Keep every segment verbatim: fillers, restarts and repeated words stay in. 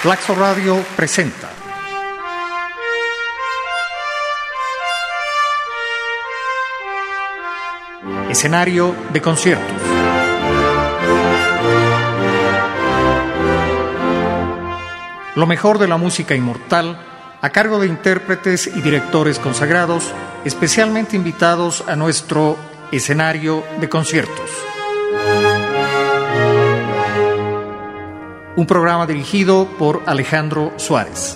Flaxo Radio presenta Escenario de conciertos. Lo mejor de la música inmortal a cargo de intérpretes y directores consagrados, especialmente invitados a nuestro escenario de conciertos. Un programa dirigido por Alejandro Suárez.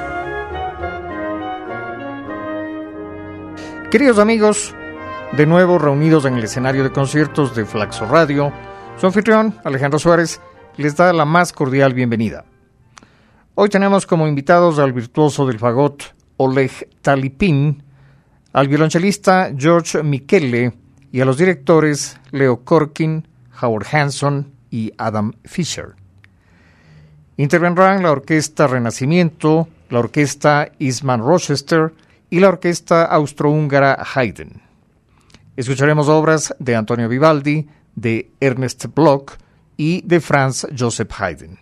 Queridos amigos, de nuevo reunidos en el escenario de conciertos de Flaxo Radio, su anfitrión, Alejandro Suárez, les da la más cordial bienvenida. Hoy tenemos como invitados al virtuoso del fagot Oleg Talipin, al violonchelista George Michele y a los directores Leo Korkin, Howard Hanson y Adam Fischer. Intervendrán la Orquesta Renacimiento, la Orquesta Eastman Rochester y la Orquesta Austrohúngara Haydn. Escucharemos obras de Antonio Vivaldi, de Ernst Bloch y de Franz Joseph Haydn.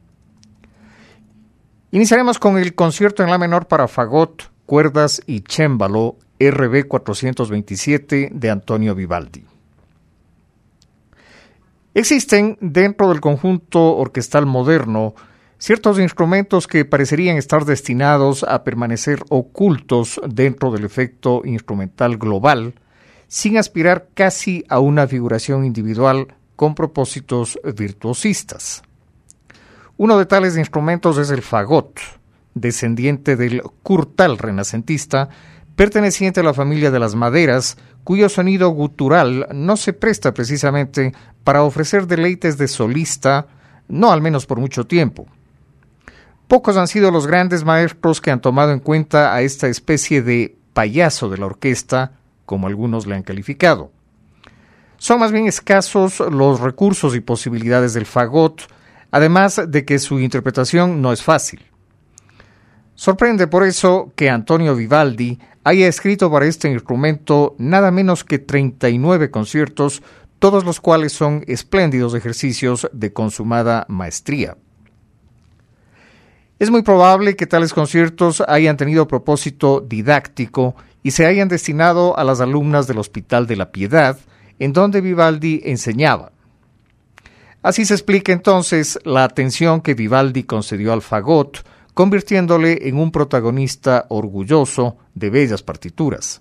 Iniciaremos con el concierto en la menor para fagot, cuerdas y cémbalo R B cuatrocientos veintisiete de Antonio Vivaldi. Existen dentro del conjunto orquestal moderno ciertos instrumentos que parecerían estar destinados a permanecer ocultos dentro del efecto instrumental global, sin aspirar casi a una figuración individual con propósitos virtuosistas. Uno de tales instrumentos es el fagot, descendiente del curtal renacentista, perteneciente a la familia de las maderas, cuyo sonido gutural no se presta precisamente para ofrecer deleites de solista, no al menos por mucho tiempo. Pocos han sido los grandes maestros que han tomado en cuenta a esta especie de payaso de la orquesta, como algunos le han calificado. Son más bien escasos los recursos y posibilidades del fagot, además de que su interpretación no es fácil. Sorprende por eso que Antonio Vivaldi haya escrito para este instrumento nada menos que treinta y nueve conciertos, todos los cuales son espléndidos ejercicios de consumada maestría. Es muy probable que tales conciertos hayan tenido propósito didáctico y se hayan destinado a las alumnas del Hospital de la Piedad, en donde Vivaldi enseñaba. Así se explica entonces la atención que Vivaldi concedió al fagot, convirtiéndole en un protagonista orgulloso de bellas partituras.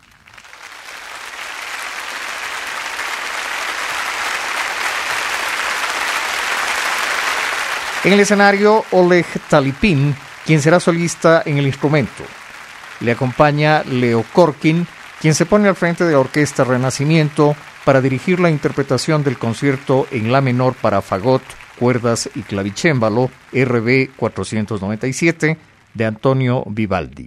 En el escenario, Oleg Talipin, quien será solista en el instrumento. Le acompaña Leo Korkin, quien se pone al frente de la Orquesta Renacimiento para dirigir la interpretación del concierto en la menor para fagot, cuerdas y clavicémbalo R B cuatrocientos noventa y siete de Antonio Vivaldi.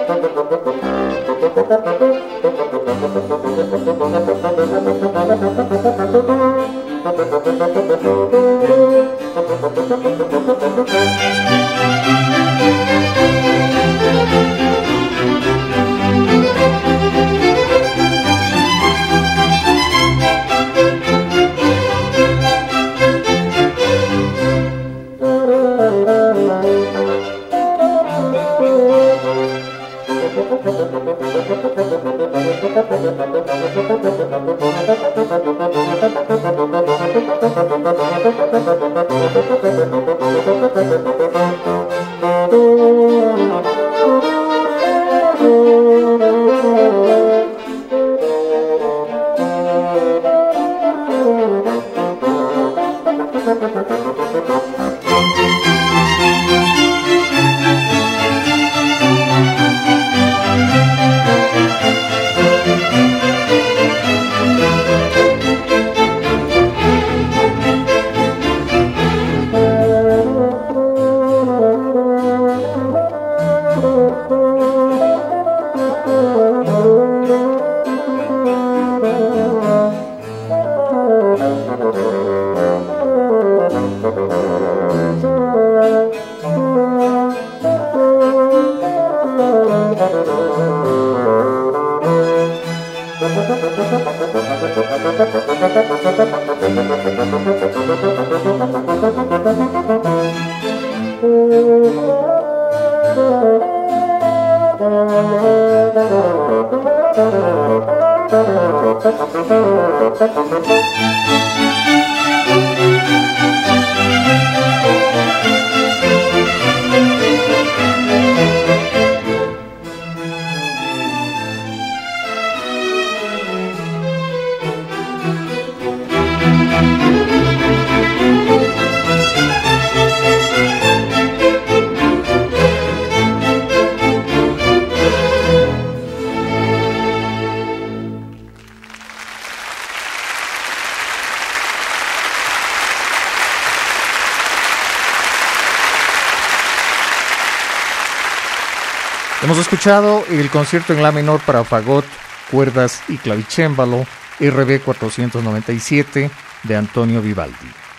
Hemos escuchado el concierto en la menor para fagot, cuerdas y clavicémbalo R B cuatrocientos noventa y siete de Antonio Vivaldi.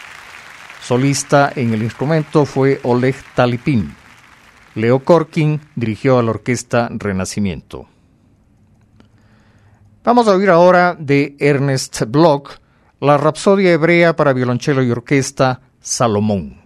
Solista en el instrumento fue Oleg Talipin. Leo Korkin dirigió a la orquesta Renacimiento. Vamos a oír ahora de Ernest Bloch la Rapsodia hebrea para violonchelo y orquesta Salomón.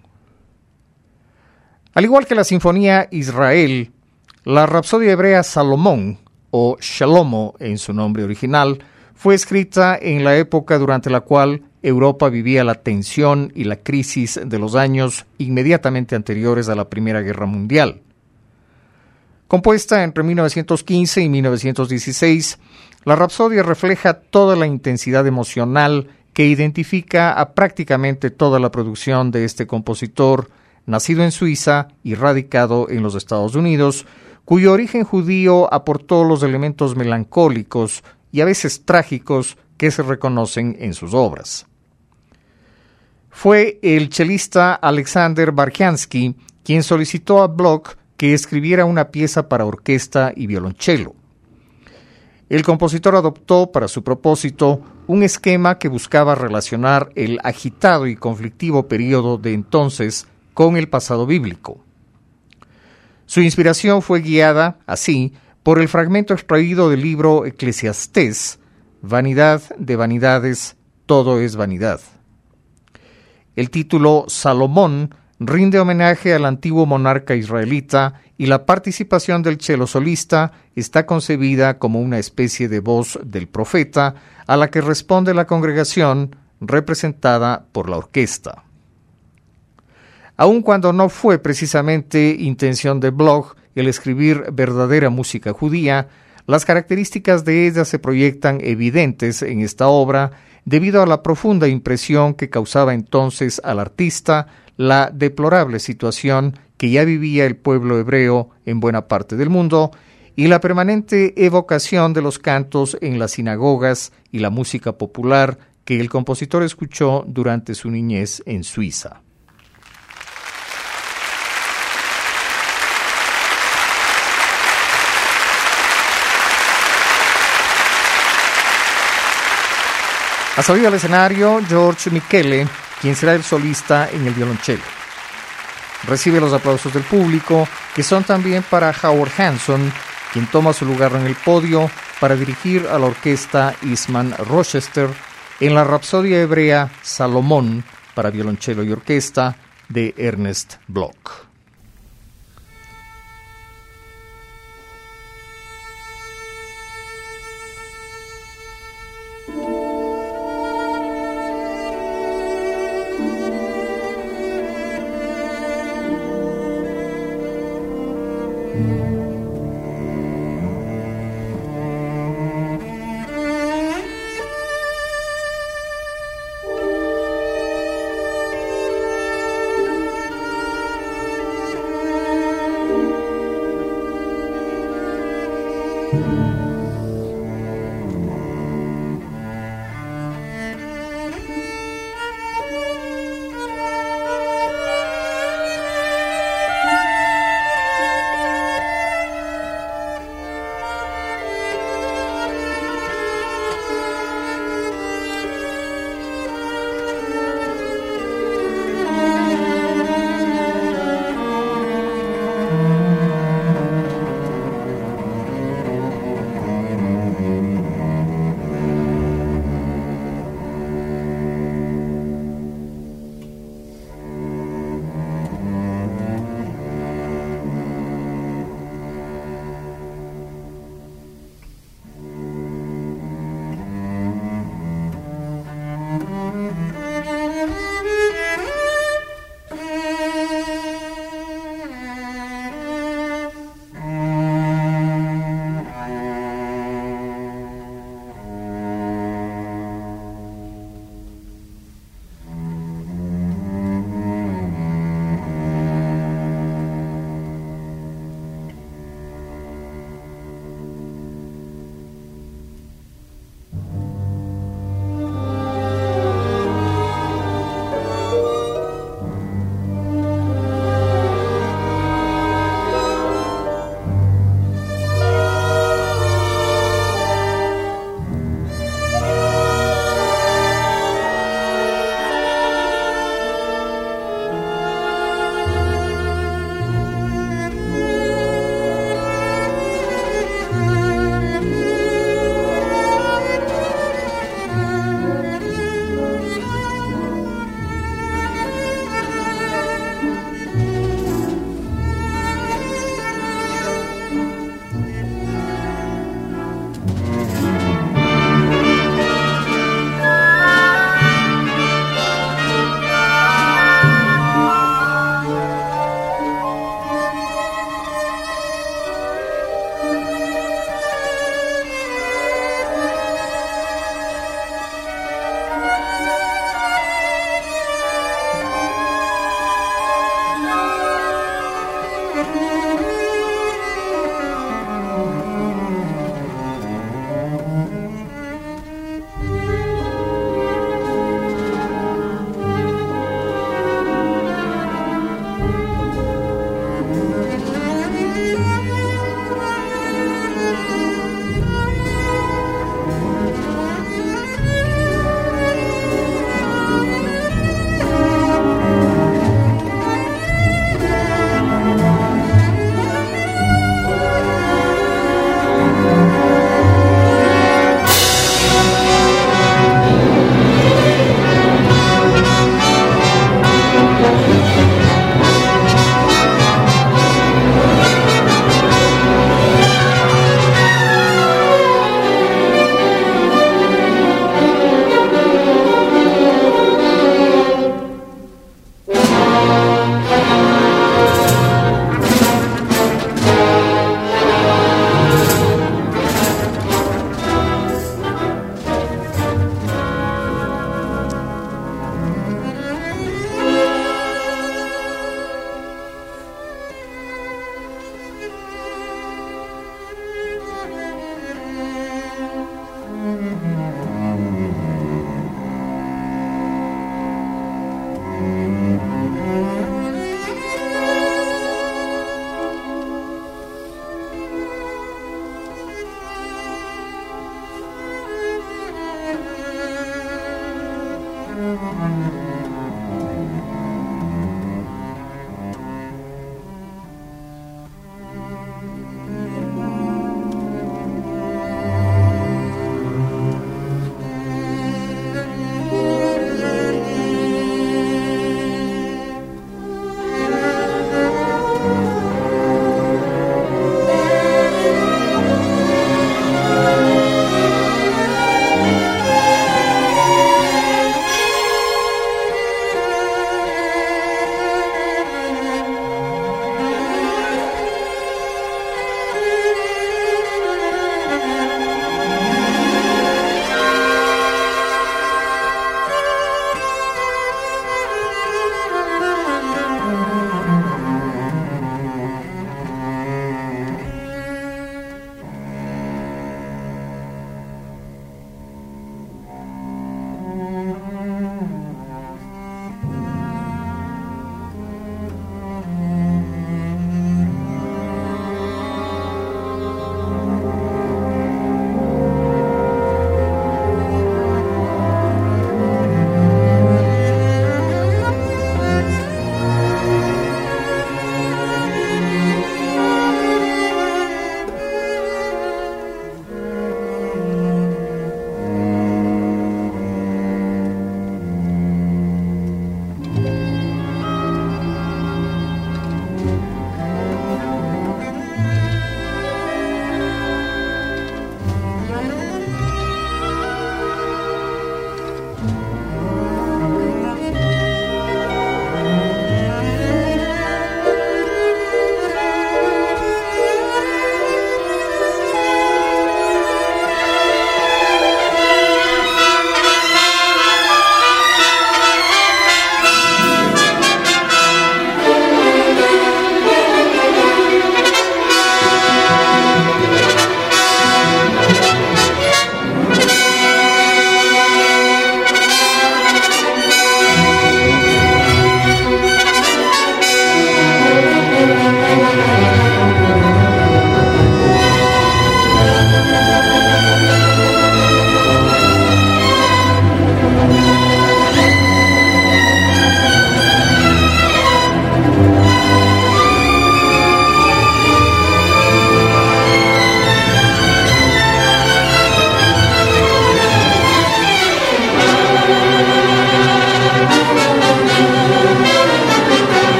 Al igual que la Sinfonía Israel, la Rapsodia hebrea Salomón, o Shalomo en su nombre original, fue escrita en la época durante la cual Europa vivía la tensión y la crisis de los años inmediatamente anteriores a la Primera Guerra Mundial. Compuesta entre mil novecientos quince y mil novecientos dieciséis, la Rapsodia refleja toda la intensidad emocional que identifica a prácticamente toda la producción de este compositor, nacido en Suiza y radicado en los Estados Unidos, cuyo origen judío aportó los elementos melancólicos y a veces trágicos que se reconocen en sus obras. Fue el chelista Alexander Barkhansky quien solicitó a Bloch que escribiera una pieza para orquesta y violonchelo. El compositor adoptó para su propósito un esquema que buscaba relacionar el agitado y conflictivo período de entonces con el pasado bíblico. Su inspiración fue guiada, así, por el fragmento extraído del libro Eclesiastés, Vanidad de vanidades, todo es vanidad. El título Salomón rinde homenaje al antiguo monarca israelita y la participación del cello solista está concebida como una especie de voz del profeta a la que responde la congregación representada por la orquesta. Aun cuando no fue precisamente intención de Bloch el escribir verdadera música judía, las características de ella se proyectan evidentes en esta obra debido a la profunda impresión que causaba entonces al artista la deplorable situación que ya vivía el pueblo hebreo en buena parte del mundo y la permanente evocación de los cantos en las sinagogas y la música popular que el compositor escuchó durante su niñez en Suiza. Ha salido al escenario George Michele, quien será el solista en el violonchelo. Recibe los aplausos del público, que son también para Howard Hanson, quien toma su lugar en el podio para dirigir a la orquesta Eastman Rochester en la Rapsodia hebrea Salomón para violonchelo y orquesta de Ernest Bloch.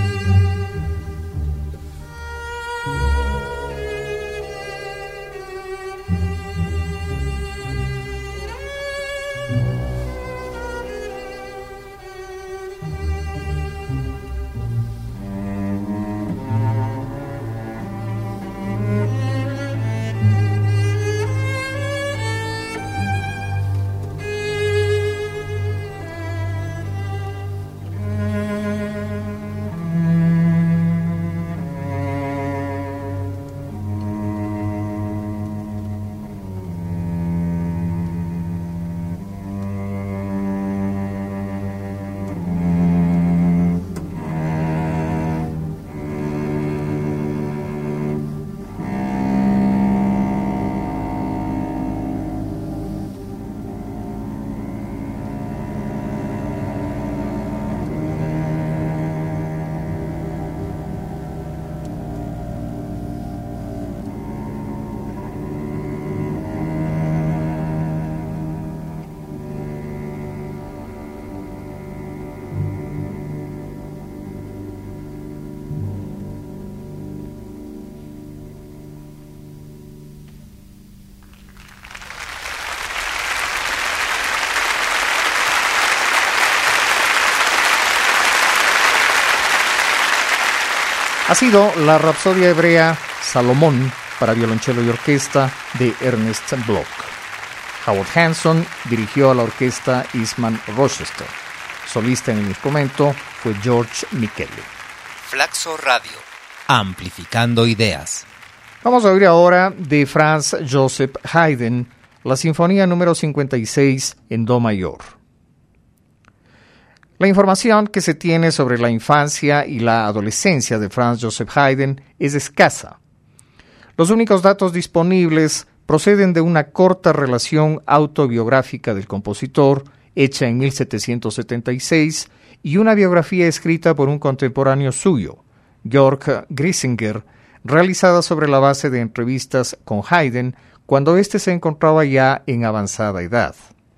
Ha sido la Rapsodia hebrea Salomón para violonchelo y orquesta de Ernest Bloch. Howard Hanson dirigió a la orquesta Eastman Rochester. Solista en el instrumento fue George Micheli. Flaxo Radio, amplificando ideas. Vamos a oír ahora de Franz Joseph Haydn la Sinfonía número cincuenta y seis en Do mayor. La información que se tiene sobre la infancia y la adolescencia de Franz Joseph Haydn es escasa. Los únicos datos disponibles proceden de una corta relación autobiográfica del compositor, hecha en mil setecientos setenta y seis, y una biografía escrita por un contemporáneo suyo, Georg Grisinger, realizada sobre la base de entrevistas con Haydn cuando éste se encontraba ya en avanzada edad.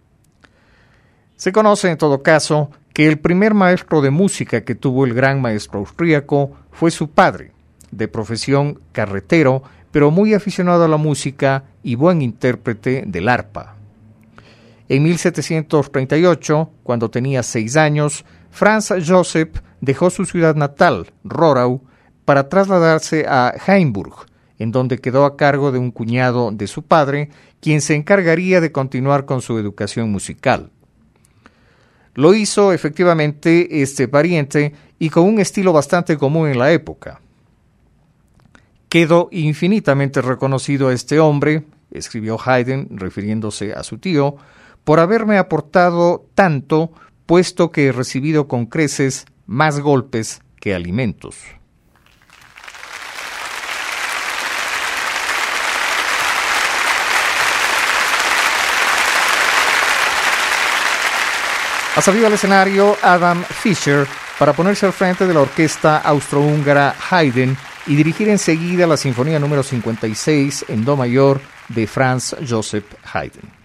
Se conoce, en todo caso, que el primer maestro de música que tuvo el gran maestro austríaco fue su padre, de profesión carretero, pero muy aficionado a la música y buen intérprete del arpa. En mil setecientos treinta y ocho, cuando tenía seis años, Franz Joseph dejó su ciudad natal, Rorau, para trasladarse a Hainburg, en donde quedó a cargo de un cuñado de su padre, quien se encargaría de continuar con su educación musical. Lo hizo efectivamente este pariente y con un estilo bastante común en la época. Quedó infinitamente reconocido a este hombre, escribió Haydn refiriéndose a su tío, por haberme aportado tanto, puesto que he recibido con creces más golpes que alimentos. Ha salido al escenario Adam Fischer para ponerse al frente de la orquesta austrohúngara Haydn y dirigir enseguida la Sinfonía número cincuenta y seis en Do mayor de Franz Joseph Haydn.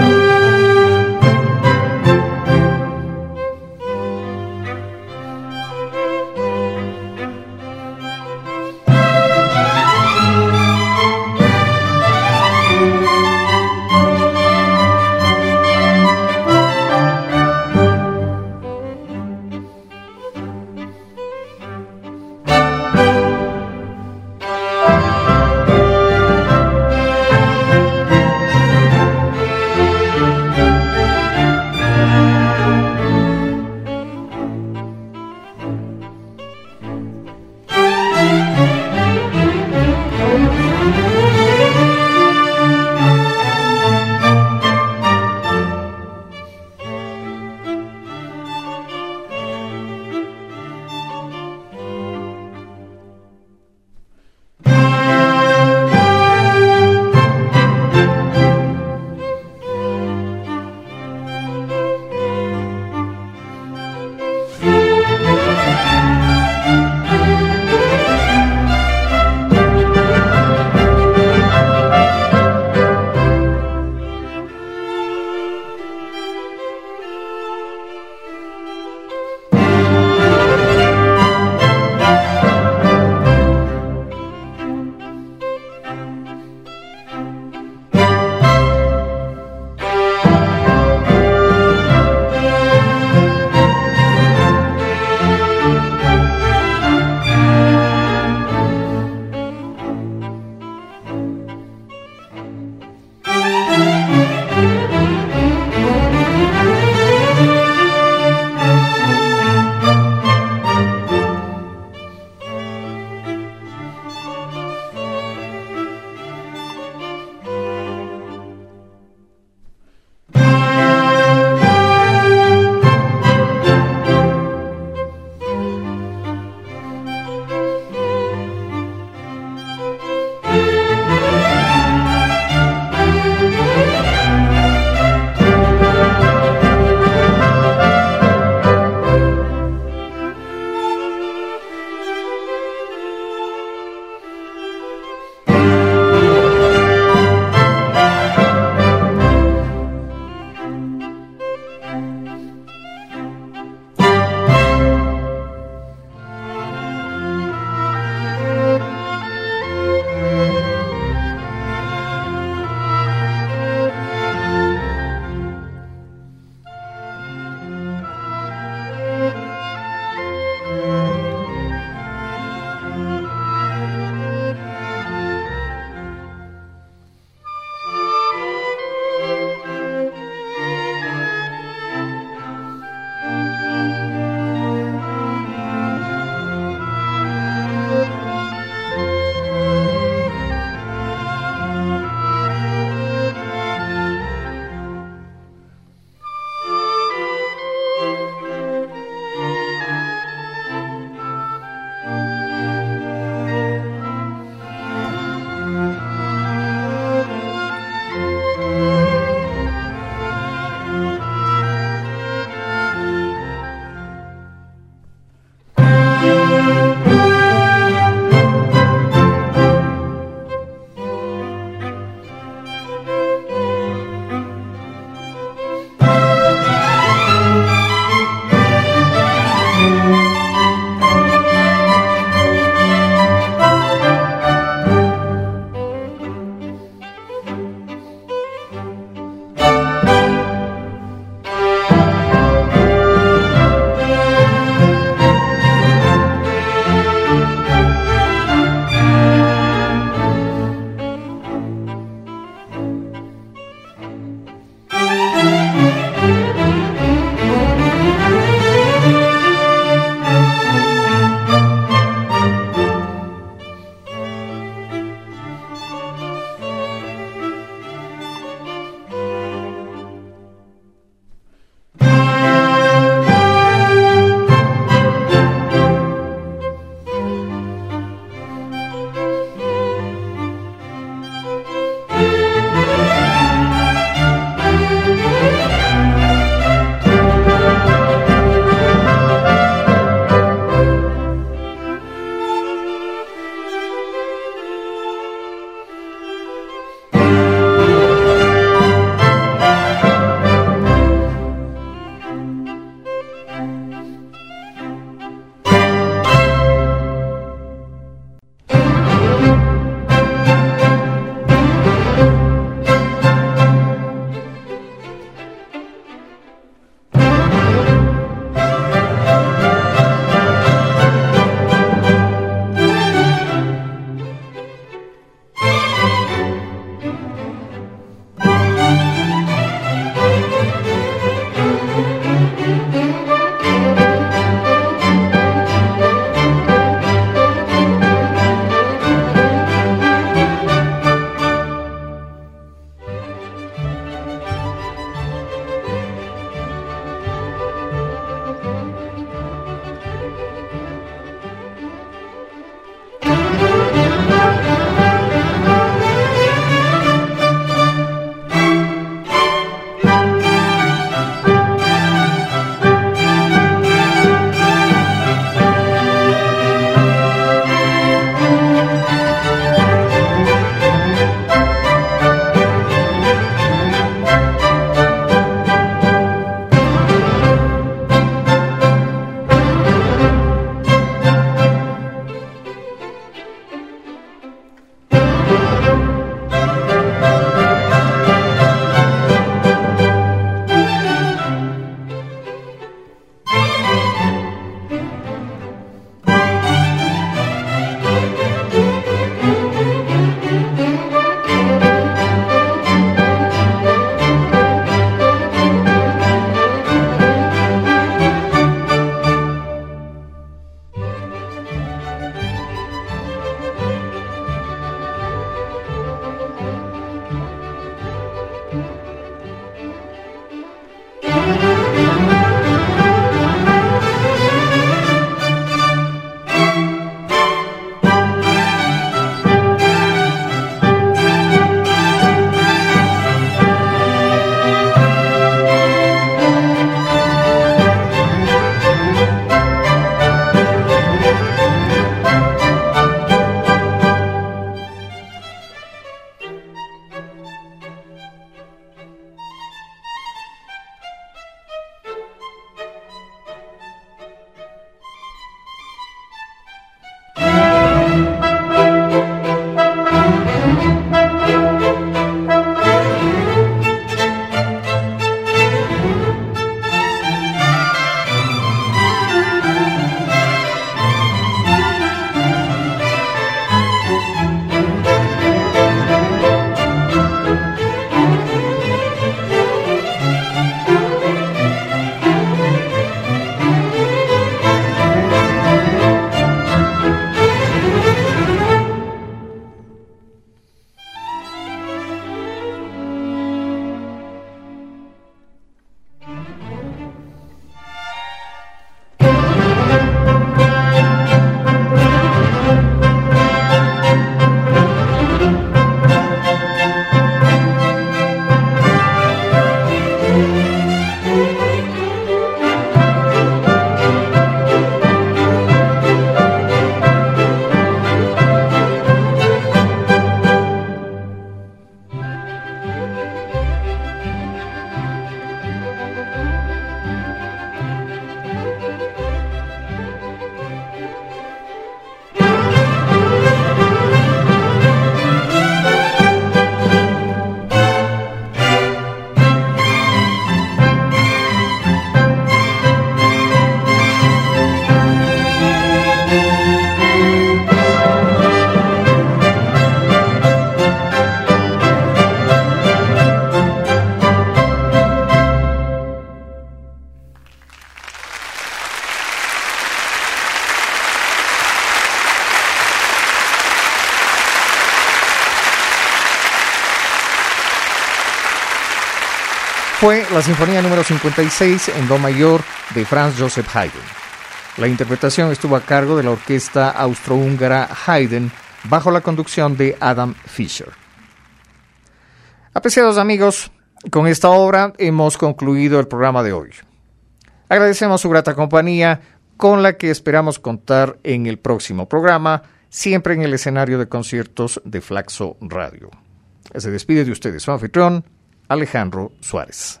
fue la Sinfonía número cincuenta y seis en Do mayor de Franz Joseph Haydn. La interpretación estuvo a cargo de la orquesta austrohúngara Haydn bajo la conducción de Adam Fischer. Apreciados amigos, con esta obra hemos concluido el programa de hoy. Agradecemos su grata compañía, con la que esperamos contar en el próximo programa, siempre en el escenario de conciertos de Flaxo Radio. Se despide de ustedes su anfitrión, Alejandro Suárez.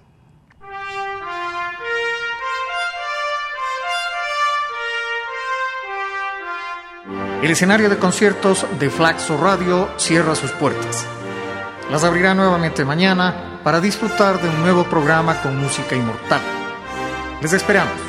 El escenario de conciertos de Flaxo Radio cierra sus puertas. Las abrirá nuevamente mañana para disfrutar de un nuevo programa con música inmortal. Les esperamos.